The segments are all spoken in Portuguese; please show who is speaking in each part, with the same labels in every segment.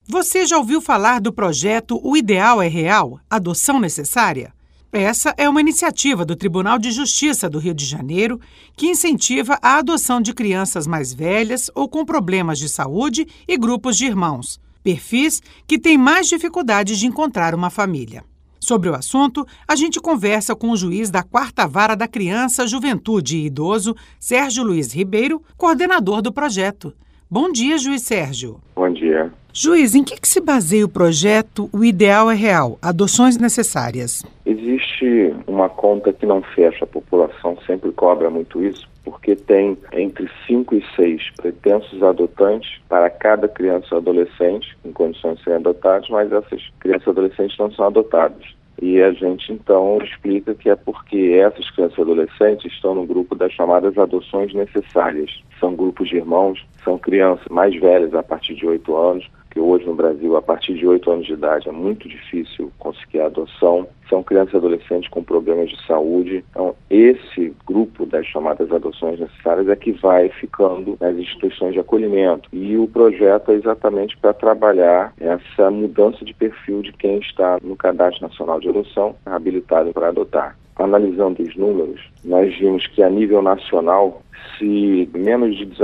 Speaker 1: Você já ouviu falar do projeto O Ideal é Real? Adoção Necessária? Essa é uma iniciativa do Tribunal de Justiça do Rio de Janeiro que incentiva a adoção de crianças mais velhas ou com problemas de saúde e grupos de irmãos, perfis que têm mais dificuldade de encontrar uma família. Sobre o assunto, a gente conversa com o juiz da 4ª Vara da Criança, Juventude e Idoso, Sérgio Luiz Ribeiro, coordenador do projeto. Bom dia, juiz Sérgio.
Speaker 2: Bom dia.
Speaker 1: Juiz, em que se baseia o projeto O Ideal é Real? Adoções Necessárias.
Speaker 2: Existe uma conta que não fecha, a população sempre cobra muito isso, porque tem entre 5 e 6 pretensos adotantes para cada criança ou adolescente em condições de serem adotados, mas essas crianças e adolescentes não são adotadas. E a gente, então, explica que é porque essas crianças e adolescentes estão no grupo das chamadas adoções necessárias. São grupos de irmãos, são crianças mais velhas a partir de 8 anos, que hoje no Brasil, a partir de 8 anos de idade, é muito difícil conseguir a adoção. São crianças e adolescentes com problemas de saúde. Então, esse grupo das chamadas adoções necessárias é que vai ficando nas instituições de acolhimento. E o projeto é exatamente para trabalhar essa mudança de perfil de quem está no Cadastro Nacional de Adoção, habilitado para adotar. Analisando os números, nós vimos que a nível nacional, se menos de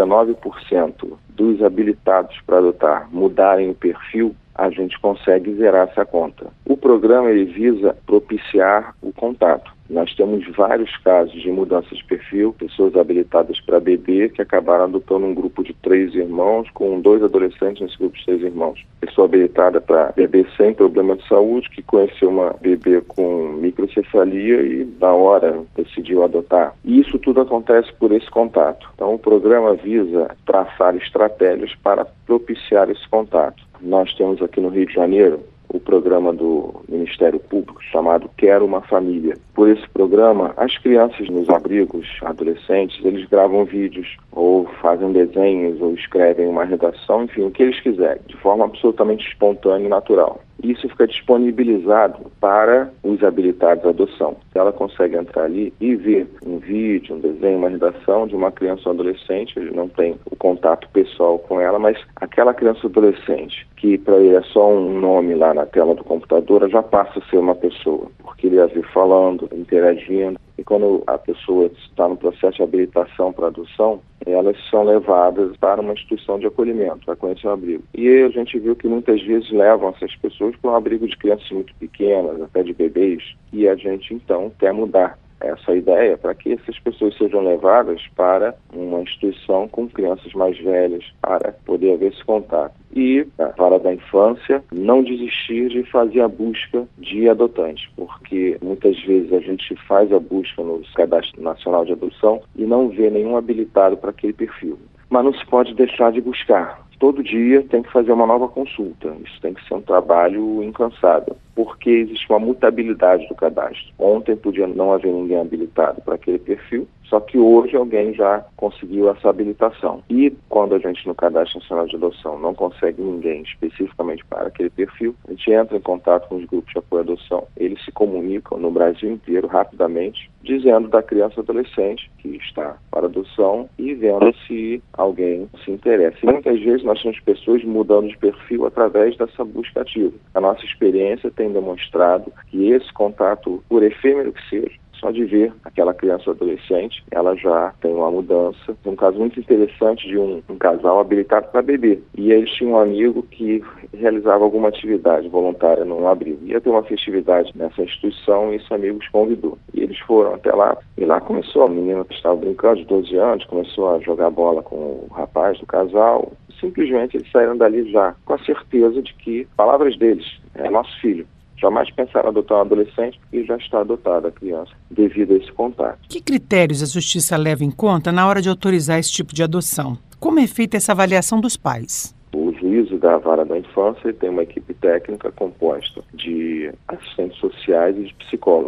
Speaker 2: 19% dos habilitados para adotar mudarem o perfil, a gente consegue zerar essa conta. O programa ele visa propiciar o contato. Nós temos vários casos de mudança de perfil, pessoas habilitadas para bebê que acabaram adotando um grupo de 3 irmãos, com 2 adolescentes nesse grupo de 3 irmãos. Pessoa habilitada para bebê sem problema de saúde, que conheceu uma bebê com microcefalia e, na hora, decidiu adotar. E isso tudo acontece por esse contato. Então, o programa visa traçar estratégias para propiciar esse contato. Nós temos aqui no Rio de Janeiro o programa do Ministério Público chamado Quero uma Família. Por esse programa, as crianças nos abrigos, adolescentes, eles gravam vídeos ou fazem desenhos ou escrevem uma redação, enfim, o que eles quiserem, de forma absolutamente espontânea e natural. Isso fica disponibilizado para os habilitados à adoção. Ela consegue entrar ali e ver um vídeo, um desenho, uma redação de uma criança ou adolescente. Ele não tem o contato pessoal com ela, mas aquela criança ou adolescente que para ele é só um nome lá na tela do computador, já passa a ser uma pessoa, porque ele a vê falando, interagindo. E quando a pessoa está no processo de habilitação para adoção, elas são levadas para uma instituição de acolhimento, para conhecer o abrigo. E a gente viu que muitas vezes levam essas pessoas para um abrigo de crianças muito pequenas, até de bebês, e a gente então quer mudar essa ideia para que essas pessoas sejam levadas para uma instituição com crianças mais velhas, para poder haver esse contato. E a Vara da Infância não desistir de fazer a busca de adotantes, porque muitas vezes a gente faz a busca no Cadastro Nacional de Adoção e não vê nenhum habilitado para aquele perfil. Mas não se pode deixar de buscar. Todo dia tem que fazer uma nova consulta. Isso tem que ser um trabalho incansável, porque existe uma mutabilidade do cadastro. Ontem podia não haver ninguém habilitado para aquele perfil, só que hoje alguém já conseguiu essa habilitação. E quando a gente no Cadastro Nacional de Adoção não consegue ninguém especificamente para aquele perfil, a gente entra em contato com os grupos de apoio à adoção. Eles se comunicam no Brasil inteiro rapidamente, dizendo da criança ou adolescente que está para adoção e vendo se alguém se interessa. E muitas vezes nós temos pessoas mudando de perfil através dessa busca ativa. A nossa experiência tem demonstrado que esse contato, por efêmero que seja, só de ver aquela criança ou adolescente, ela já tem uma mudança. Um caso muito interessante de um casal habilitado para bebê. E eles tinham um amigo que realizava alguma atividade voluntária num abrigo. Ia ter uma festividade nessa instituição e esse amigo os convidou. E eles foram até lá. E lá começou, a menina que estava brincando, de 12 anos, começou a jogar bola com o rapaz do casal. Simplesmente eles saíram dali já com a certeza de que, palavras deles, é nosso filho. Jamais pensaram em adotar um adolescente e já está adotada a criança devido a esse contato.
Speaker 1: Que critérios a Justiça leva em conta na hora de autorizar esse tipo de adoção? Como é feita essa avaliação dos pais?
Speaker 2: O juízo da Vara da Infância tem uma equipe técnica composta de assistentes sociais e de psicólogos.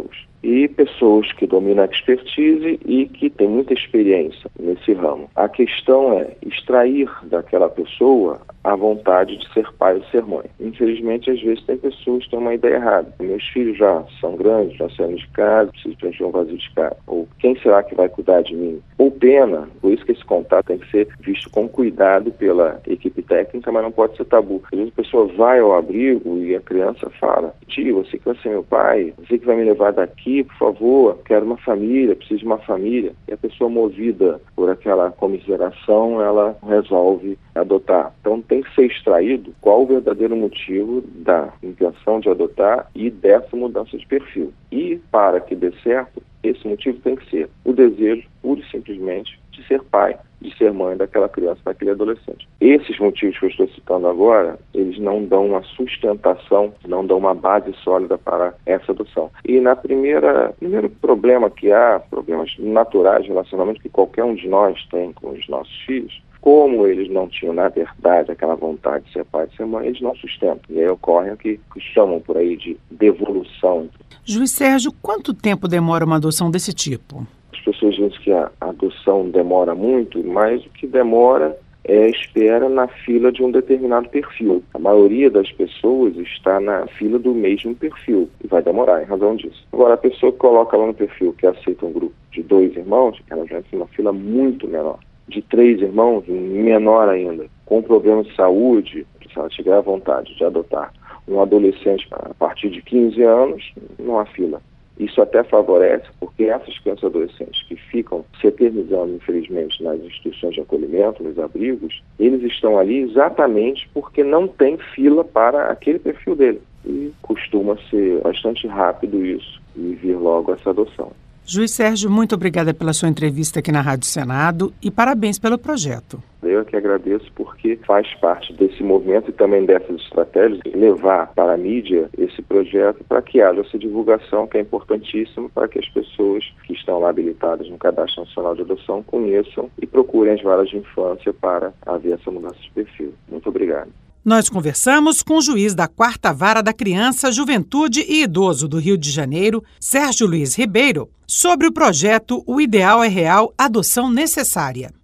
Speaker 2: e pessoas que dominam a expertise e que têm muita experiência nesse ramo. A questão é extrair daquela pessoa a vontade de ser pai ou ser mãe. Infelizmente, às vezes tem pessoas que têm uma ideia errada. Meus filhos já são grandes, já saíram de casa, preciso preencher um vazio de casa. Ou quem será que vai cuidar de mim? Ou pena. Por isso que esse contato tem que ser visto com cuidado pela equipe técnica, mas não pode ser tabu. Às vezes a pessoa vai ao abrigo e a criança fala: tio, você que vai ser meu pai, você que vai me levar daqui, por favor, quero uma família, preciso de uma família. E a pessoa, movida por aquela comiseração, ela resolve adotar. Então tem que ser extraído qual o verdadeiro motivo da intenção de adotar e dessa mudança de perfil. E para que dê certo, esse motivo tem que ser o desejo, pura e simplesmente, de ser pai, de ser mãe daquela criança, daquele adolescente. Esses motivos que eu estou citando agora, eles não dão uma sustentação, não dão uma base sólida para essa adoção. E primeiro problema que há, problemas naturais de relacionamento que qualquer um de nós tem com os nossos filhos, como eles não tinham, na verdade, aquela vontade de ser pai e de ser mãe, eles não sustentam. E aí ocorre o que chamam por aí de devolução.
Speaker 1: Juiz Sérgio, quanto tempo demora uma adoção desse tipo?
Speaker 2: As pessoas dizem que a adoção demora muito, mas o que demora é a espera na fila de um determinado perfil. A maioria das pessoas está na fila do mesmo perfil e vai demorar em razão disso. Agora, a pessoa que coloca lá no perfil que aceita um grupo de 2 irmãos, ela já tem uma fila muito menor. De 3 irmãos, menor ainda, com problemas de saúde, se ela tiver a vontade de adotar um adolescente a partir de 15 anos, não há fila. Isso até favorece, porque essas crianças e adolescentes que ficam se eternizando, infelizmente, nas instituições de acolhimento, nos abrigos, eles estão ali exatamente porque não tem fila para aquele perfil dele. E costuma ser bastante rápido isso e vir logo essa adoção.
Speaker 1: Juiz Sérgio, muito obrigada pela sua entrevista aqui na Rádio Senado e parabéns pelo projeto.
Speaker 2: Eu que agradeço porque faz parte desse movimento e também dessas estratégias levar para a mídia esse projeto para que haja essa divulgação que é importantíssima para que as pessoas que estão lá habilitadas no Cadastro Nacional de Adoção conheçam e procurem as varas de infância para haver essa mudança de perfil. Muito obrigado.
Speaker 1: Nós conversamos com o juiz da 4ª Vara da Criança, Juventude e Idoso do Rio de Janeiro, Sérgio Luiz Ribeiro, sobre o projeto O Ideal é Real, Adoção Necessária.